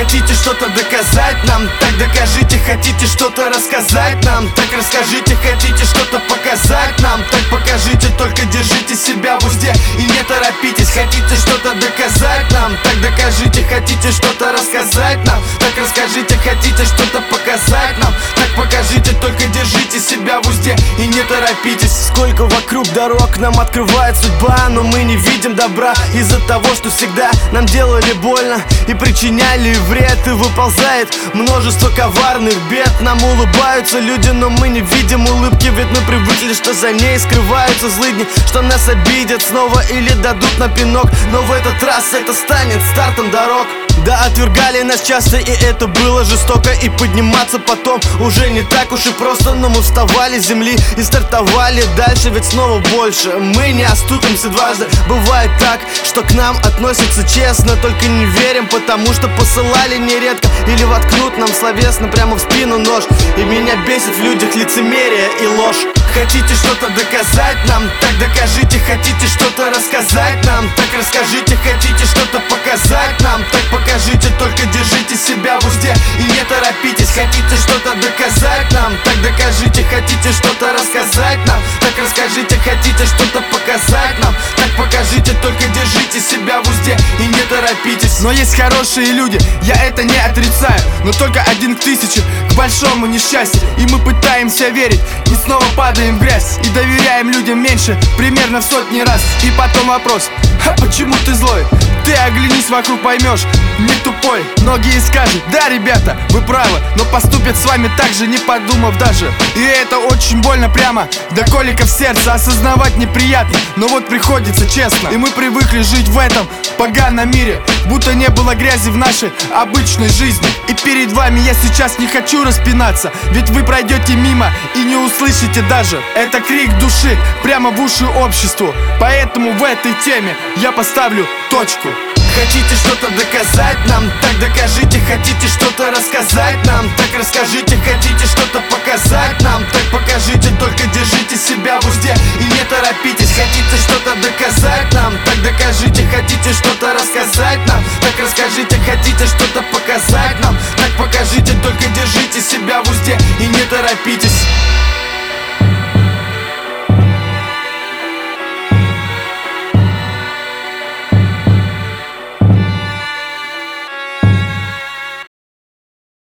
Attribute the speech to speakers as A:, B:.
A: Хотите что-то доказать нам? Так докажите. Хотите что-то рассказать нам? Так расскажите. Хотите что-то показать нам? Так покажите. Только держите себя в узде и не торопитесь. Хотите что-то доказать нам? Так докажите. Хотите что-то рассказать нам? Так расскажите. Хотите что-то показать нам? Так покажите. Только держите себя в узде и не торопитесь. Сколько вокруг дорог нам открывает судьба, но мы не видим добра из-за того, что всегда нам делали больно и причиняли вред. И выползает множество коварных бед. Нам улыбаются люди, но мы не видим улыбки. Ведь мы привыкли, что за ней скрываются злыдни, что нас обидят снова или дадут на пинок. Но в этот раз это станет стартом дорог. Да, отвергали нас часто, и это было жестоко. И подниматься потом уже не так уж и просто. Но мы вставали с земли и стартовали дальше, ведь снова больше мы не оступимся дважды. Бывает так, что к нам относятся честно, только не верим, потому что посылали нередко. Или воткнут нам словесно прямо в спину нож. И меня бесит в людях лицемерие и ложь. Хотите что-то доказать нам? Так докажите. Хотите что-то рассказать нам? Так расскажите. Хотите что-то показать нам? Так покажите. Только держите себя в узде и не торопитесь. Хотите что-то доказать нам? Так докажите. Хотите что-то рассказать нам? Так расскажите. Хотите что-то показать нам? Так покажите. Только держите себя в узде и не торопитесь. Но есть хорошие люди, я это не отрицаю, но только 1 к 1000, к большому несчастью. И мы пытаемся верить и снова падаем в грязь. И доверяем людям меньше, примерно в сотни раз. И потом вопрос: а почему ты злой? Ты оглянись вокруг, поймешь, не тупой. Многие скажут: да, ребята, вы правы, но поступят с вами так же, не подумав даже. И это очень больно прямо до колика в сердце. Осознавать неприятно, но вот приходится честно. И мы привыкли жить в этом поганом мире, будто не было грязи в нашей обычной жизни. И перед вами я сейчас не хочу распинаться, ведь вы пройдете мимо и не услышите даже. Это крик души прямо в уши обществу. Поэтому в этой теме я поставлю точку. Хотите что-то доказать нам? Так докажите. Хотите что-то рассказать нам? Так расскажите. Хотите что-то показать нам? Так покажите. Только держите себя в узде и не торопитесь. Хотите что-то доказать нам? Так докажите. Хотите что-то рассказать нам? Так расскажите. Хотите что-то показать нам? Так покажите. Только держите себя в узде и не торопитесь.